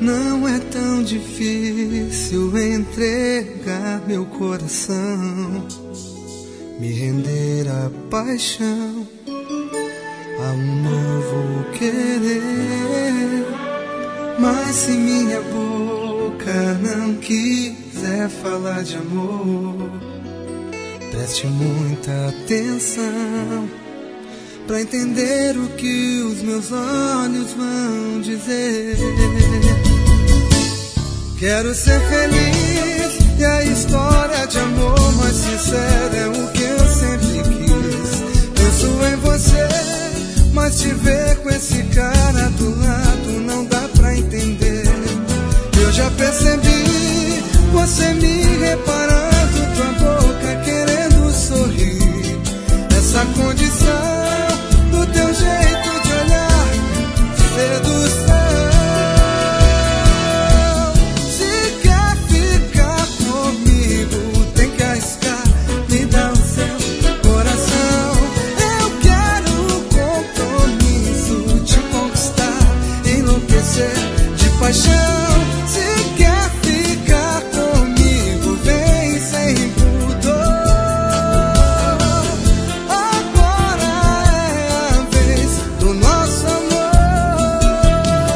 Não é tão difícil entregar meu coração, me render à paixão, a um novo querer. Mas se minha boca não quiser falar de amor, preste muita atenção pra entender o que os meus olhos vão dizer. Quero ser feliz e a história de amor mais sincera é o que eu sempre quis. Penso em você, mas te ver com esse cara do lado não dá pra entender. Eu já percebi, você me reparando, tua boca querendo sorrir. Essa condição do teu jeito de olhar, sedução. Se quer ficar comigo, tem que arriscar, me dá o seu coração. Eu quero compromisso, te conquistar, enlouquecer de paixão. Se quer ficar comigo, vem sem pudor. Agora é a vez do nosso amor.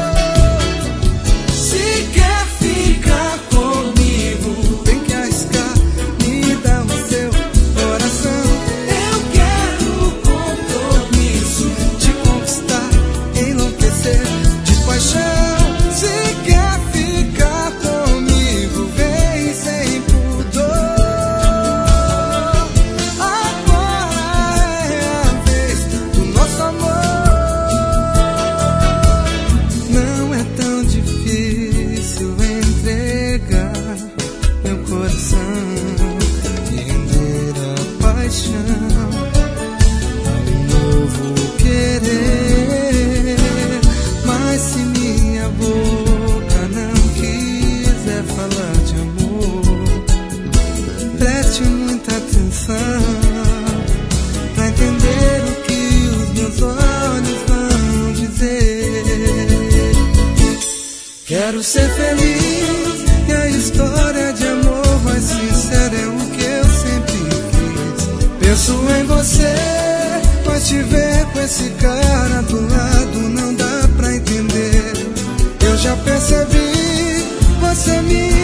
Se quer ficar comigo, tem que arriscar, me dá o seu coração. Eu quero compromisso, te conquistar, enlouquecer de paixão. Se quer ficar comigo, vem sem pudor. Agora é a vez do nosso amor. Não é tão difícil entregar meu coração, me render à paixão, a um novo querer. Mas se minha boca não quiser falar de amor, preste muita atenção pra entender o que os meus olhos vão dizer. Quero ser feliz e a história de amor mais sincera é o que eu sempre quis. Penso em você, mas te ver com esse cara do lado não dá pra entender. Eu já percebi, você me